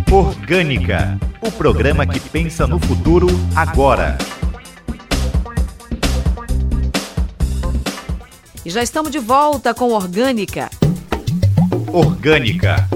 Orgânica, o programa que pensa no futuro agora. E já estamos de volta com Orgânica. Orgânica.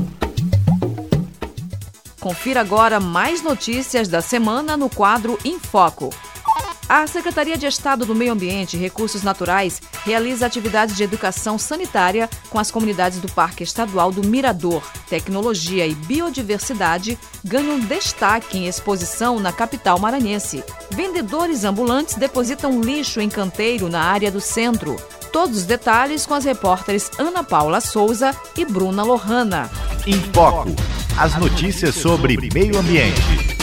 Confira agora mais notícias da semana no quadro Em Foco. A Secretaria de Estado do Meio Ambiente e Recursos Naturais realiza atividades de educação sanitária com as comunidades do Parque Estadual do Mirador. Tecnologia e biodiversidade ganham destaque em exposição na capital maranhense. Vendedores ambulantes depositam lixo em canteiro na área do centro. Todos os detalhes com as repórteres Ana Paula Souza e Bruna Lohana. Em Foco, as notícias sobre meio ambiente.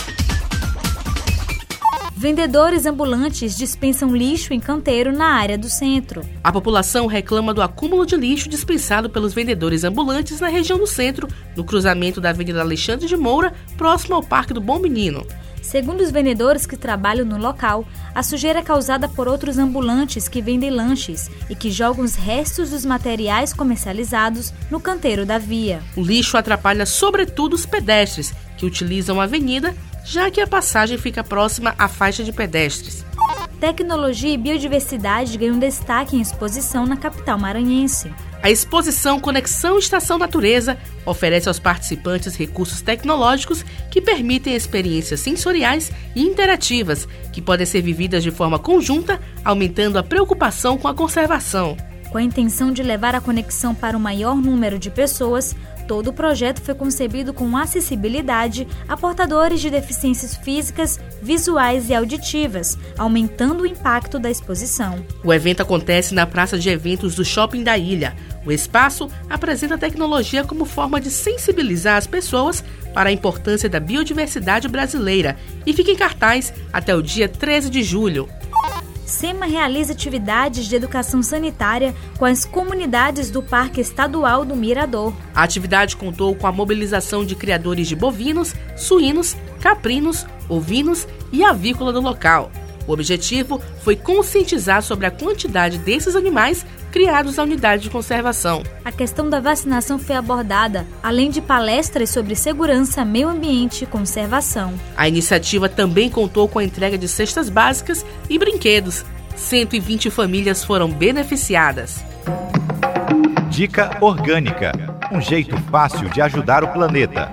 Vendedores ambulantes dispensam lixo em canteiro na área do centro. A população reclama do acúmulo de lixo dispensado pelos vendedores ambulantes na região do centro, no cruzamento da Avenida Alexandre de Moura, próximo ao Parque do Bom Menino. Segundo os vendedores que trabalham no local, a sujeira é causada por outros ambulantes que vendem lanches e que jogam os restos dos materiais comercializados no canteiro da via. O lixo atrapalha sobretudo os pedestres, que utilizam a avenida, já que a passagem fica próxima à faixa de pedestres. Tecnologia e biodiversidade ganham destaque em exposição na capital maranhense. A exposição Conexão Estação Natureza oferece aos participantes recursos tecnológicos que permitem experiências sensoriais e interativas, que podem ser vividas de forma conjunta, aumentando a preocupação com a conservação. Com a intenção de levar a conexão para o maior número de pessoas, todo o projeto foi concebido com acessibilidade a portadores de deficiências físicas, visuais e auditivas, aumentando o impacto da exposição. O evento acontece na Praça de Eventos do Shopping da Ilha. O espaço apresenta a tecnologia como forma de sensibilizar as pessoas para a importância da biodiversidade brasileira e fica em cartaz até o dia 13 de julho. SEMA realiza atividades de educação sanitária com as comunidades do Parque Estadual do Mirador. A atividade contou com a mobilização de criadores de bovinos, suínos, caprinos, ovinos e avícola do local. O objetivo foi conscientizar sobre a quantidade desses animais criados na unidade de conservação. A questão da vacinação foi abordada, além de palestras sobre segurança, meio ambiente e conservação. A iniciativa também contou com a entrega de cestas básicas e brinquedos. 120 famílias foram beneficiadas. Dica Orgânica, um jeito fácil de ajudar o planeta.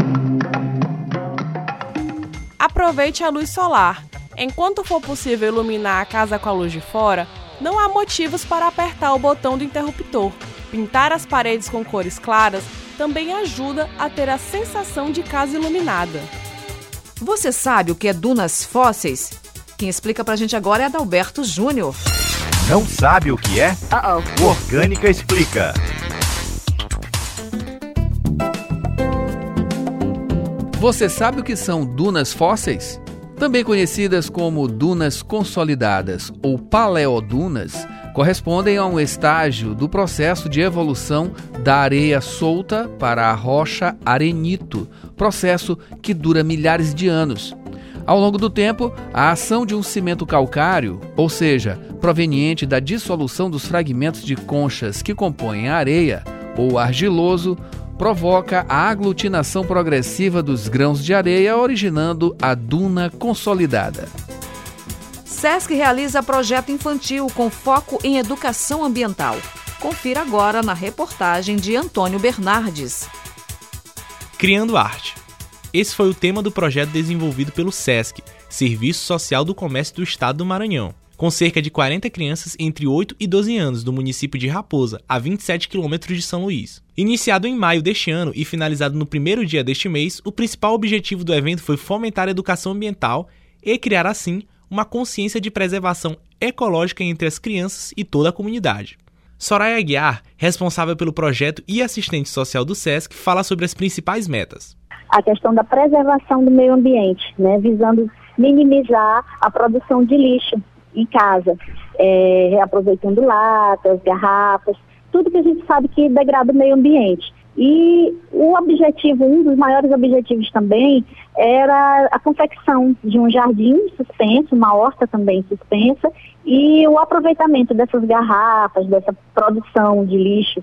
Aproveite a luz solar. Enquanto for possível iluminar a casa com a luz de fora, não há motivos para apertar o botão do interruptor. Pintar as paredes com cores claras também ajuda a ter a sensação de casa iluminada. Você sabe o que é dunas fósseis? Quem explica pra gente agora é Adalberto Júnior. Não sabe o que é? O Orgânica explica. Você sabe o que são dunas fósseis? Também conhecidas como dunas consolidadas ou paleodunas, correspondem a um estágio do processo de evolução da areia solta para a rocha arenito, processo que dura milhares de anos. Ao longo do tempo, a ação de um cimento calcário, ou seja, proveniente da dissolução dos fragmentos de conchas que compõem a areia, ou argiloso, provoca a aglutinação progressiva dos grãos de areia, originando a duna consolidada. SESC realiza projeto infantil com foco em educação ambiental. Confira agora na reportagem de Antônio Bernardes. Criando arte. Esse foi o tema do projeto desenvolvido pelo SESC, Serviço Social do Comércio do Estado do Maranhão, com cerca de 40 crianças entre 8 e 12 anos do município de Raposa, a 27 quilômetros de São Luís. Iniciado em maio deste ano e finalizado no primeiro dia deste mês, o principal objetivo do evento foi fomentar a educação ambiental e criar, assim, uma consciência de preservação ecológica entre as crianças e toda a comunidade. Soraya Aguiar, responsável pelo projeto e assistente social do SESC, fala sobre as principais metas. A questão da preservação do meio ambiente, visando minimizar a produção de lixo em casa, reaproveitando latas, garrafas, tudo que a gente sabe que degrada o meio ambiente. E o objetivo, um dos maiores objetivos também, era a confecção de um jardim suspenso, uma horta também suspensa, e o aproveitamento dessas garrafas, dessa produção de lixo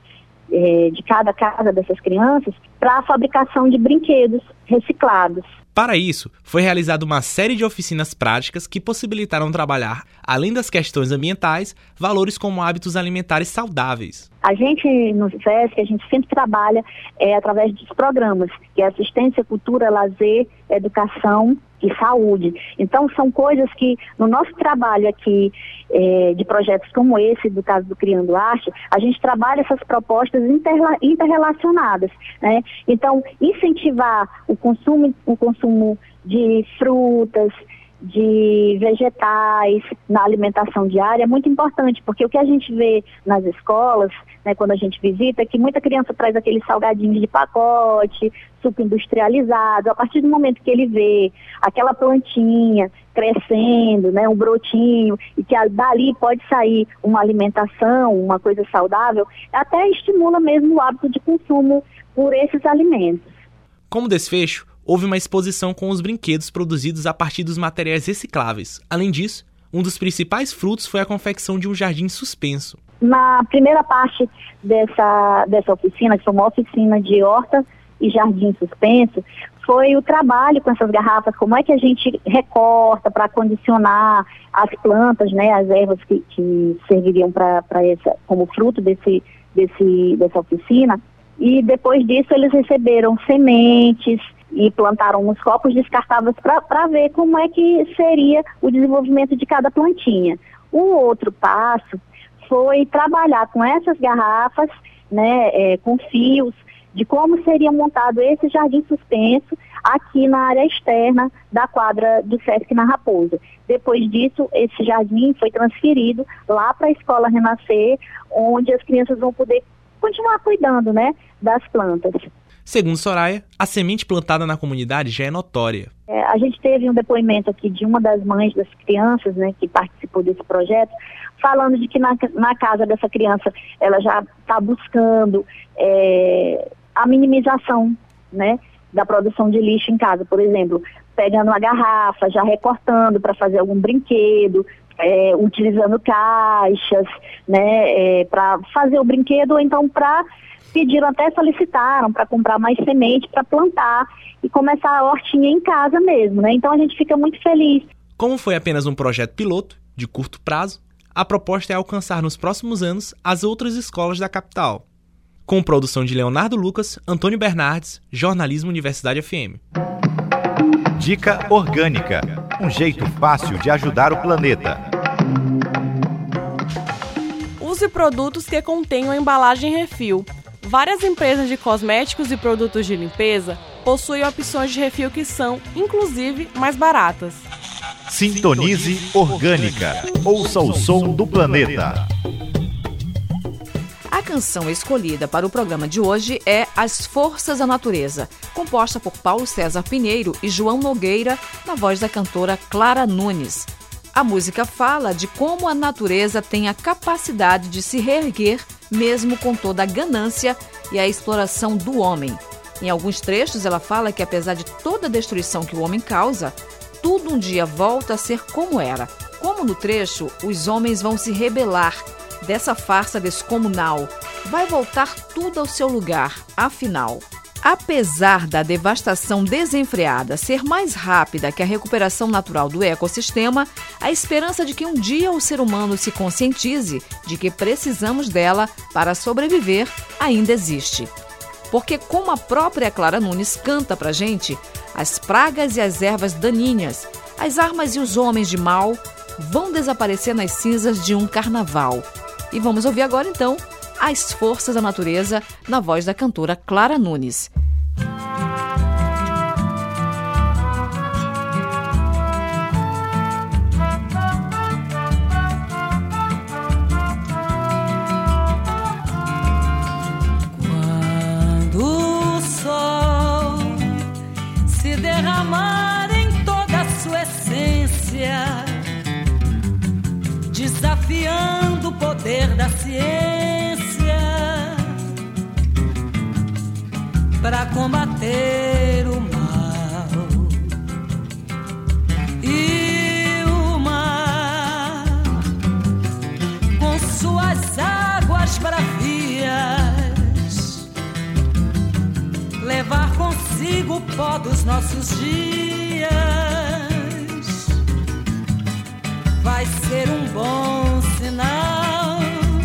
de cada casa dessas crianças para a fabricação de brinquedos reciclados. Para isso, foi realizada uma série de oficinas práticas que possibilitaram trabalhar, além das questões ambientais, valores como hábitos alimentares saudáveis. A gente, no SESC, a gente sempre trabalha através dos programas, que é assistência, cultura, lazer, educação e saúde. Então, são coisas que, no nosso trabalho aqui, de projetos como esse, do caso do Criando Arte, a gente trabalha essas propostas interrelacionadas, né? Então, incentivar o consumo de frutas, de vegetais na alimentação diária é muito importante, porque o que a gente vê nas escolas, né, quando a gente visita, é que muita criança traz aqueles salgadinhos de pacote, suco industrializado. A partir do momento que ele vê aquela plantinha crescendo, né, um brotinho, e que dali pode sair uma alimentação, uma coisa saudável, até estimula mesmo o hábito de consumo por esses alimentos. Como desfecho, houve uma exposição com os brinquedos produzidos a partir dos materiais recicláveis. Além disso, um dos principais frutos foi a confecção de um jardim suspenso. Na primeira parte dessa oficina, que foi uma oficina de horta e jardim suspenso, foi o trabalho com essas garrafas, como é que a gente recorta para condicionar as plantas, né, as ervas que serviriam como fruto dessa oficina. E depois disso eles receberam sementes e plantaram nos copos descartáveis para ver como é que seria o desenvolvimento de cada plantinha. O outro passo foi trabalhar com essas garrafas, né, com fios, de como seria montado esse jardim suspenso aqui na área externa da quadra do SESC na Raposa. Depois disso, esse jardim foi transferido lá para a Escola Renascer, onde as crianças vão poder continuar cuidando, né, das plantas. Segundo Soraya, a semente plantada na comunidade já é notória. A gente teve um depoimento aqui de uma das mães das crianças, né, que participou desse projeto, falando de que na casa dessa criança ela já está buscando a minimização, né, da produção de lixo em casa. Por exemplo, pegando uma garrafa, já recortando para fazer algum brinquedo, utilizando caixas, né, para fazer o brinquedo, ou então solicitaram para comprar mais semente para plantar e começar a hortinha em casa mesmo, né? Então a gente fica muito feliz. Como foi apenas um projeto piloto, de curto prazo, a proposta é alcançar nos próximos anos as outras escolas da capital. Com produção de Leonardo Lucas, Antônio Bernardes, Jornalismo Universidade FM. Dica Orgânica, um jeito fácil de ajudar o planeta. Use produtos que contenham embalagem refil. Várias empresas de cosméticos e produtos de limpeza possuem opções de refil que são, inclusive, mais baratas. Sintonize Orgânica. Ouça o som do planeta. A canção escolhida para o programa de hoje é As Forças da Natureza, composta por Paulo César Pinheiro e João Nogueira, na voz da cantora Clara Nunes. A música fala de como a natureza tem a capacidade de se reerguer mesmo com toda a ganância e a exploração do homem. Em alguns trechos ela fala que apesar de toda a destruição que o homem causa, tudo um dia volta a ser como era. Como no trecho, os homens vão se rebelar dessa farsa descomunal. Vai voltar tudo ao seu lugar, afinal. Apesar da devastação desenfreada ser mais rápida que a recuperação natural do ecossistema, a esperança de que um dia o ser humano se conscientize de que precisamos dela para sobreviver ainda existe. Porque, como a própria Clara Nunes canta pra gente, as pragas e as ervas daninhas, as armas e os homens de mal vão desaparecer nas cinzas de um carnaval. E vamos ouvir agora, então, As Forças da Natureza, na voz da cantora Clara Nunes. Quando o sol se derramar em toda a sua essência, desafiando o poder da ciência para combater o mal, e o mar com suas águas bravias o pó dos nossos dias. Vai ser um bom sinal.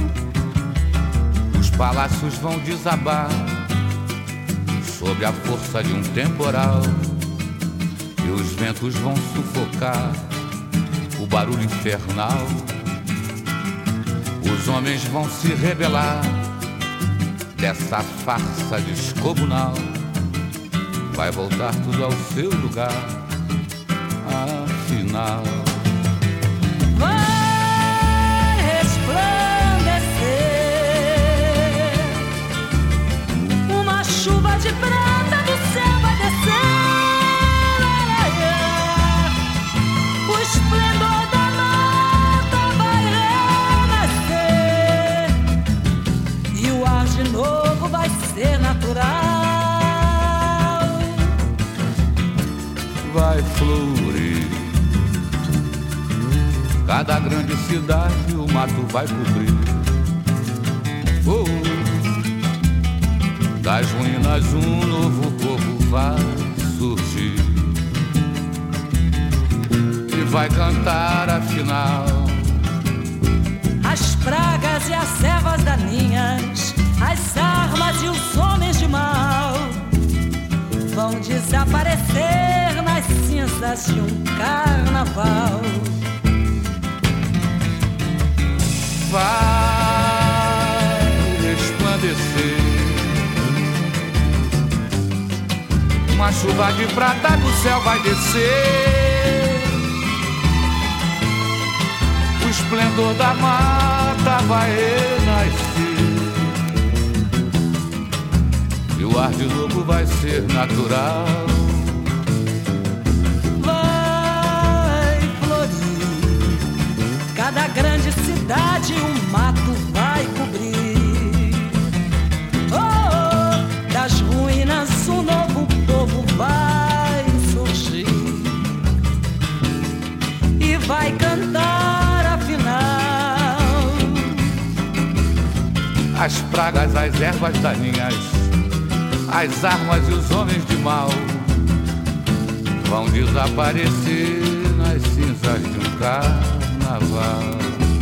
Os palácios vão desabar sob a força de um temporal, e os ventos vão sufocar o barulho infernal. Os homens vão se rebelar dessa farsa descomunal. Vai voltar tudo ao seu lugar, afinal. Vai resplandecer, uma chuva de prata do céu vai descer. O esplendor da mata vai renascer, e o ar de novo vai ser natural. Vai florir cada grande cidade, o mato vai cobrir. Oh, das ruínas um novo povo vai surgir e vai cantar afinal. As pragas e as ervas daninhas, as armas e os homens de mal vão desaparecer nas cinzas de um carnaval. Vai resplandecer uma chuva de prata do céu vai descer. O esplendor da mata vai renascer, e o ar de novo vai ser natural. Vai florir cada grande cidade, um mato vai cobrir. Oh, das ruínas um novo povo vai surgir e vai cantar afinal. As pragas, as ervas daninhas, as armas e os homens de mal vão desaparecer nas cinzas de um carnaval.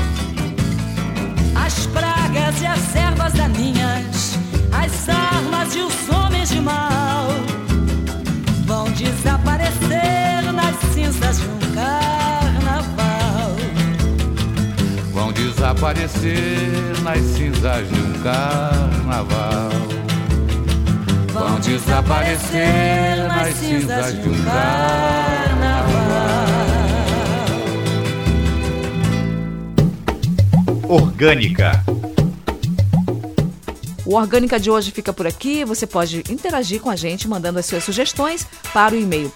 As pragas e as ervas daninhas, as armas e os homens de mal vão desaparecer nas cinzas de um carnaval. Vão desaparecer nas cinzas de um carnaval. Vão desaparecer nas cinzas de um carnaval. Orgânica. O Orgânica de hoje fica por aqui. Você pode interagir com a gente mandando as suas sugestões para o e-mail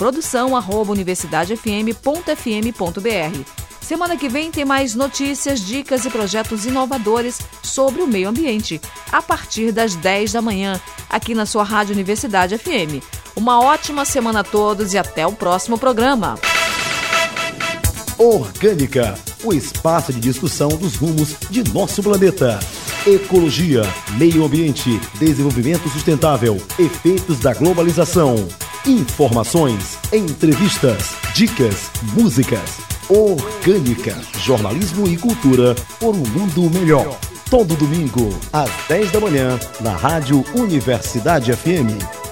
produção@universidadefm.fm.br. Semana que vem tem mais notícias, dicas e projetos inovadores sobre o meio ambiente, a partir das 10 da manhã, aqui na sua Rádio Universidade FM. Uma ótima semana a todos e até o próximo programa. Orgânica, o espaço de discussão dos rumos de nosso planeta. Ecologia, meio ambiente, desenvolvimento sustentável, efeitos da globalização. Informações, entrevistas, dicas, músicas. Orgânica, jornalismo e cultura por um mundo melhor. Todo domingo, às 10 da manhã, na Rádio Universidade FM.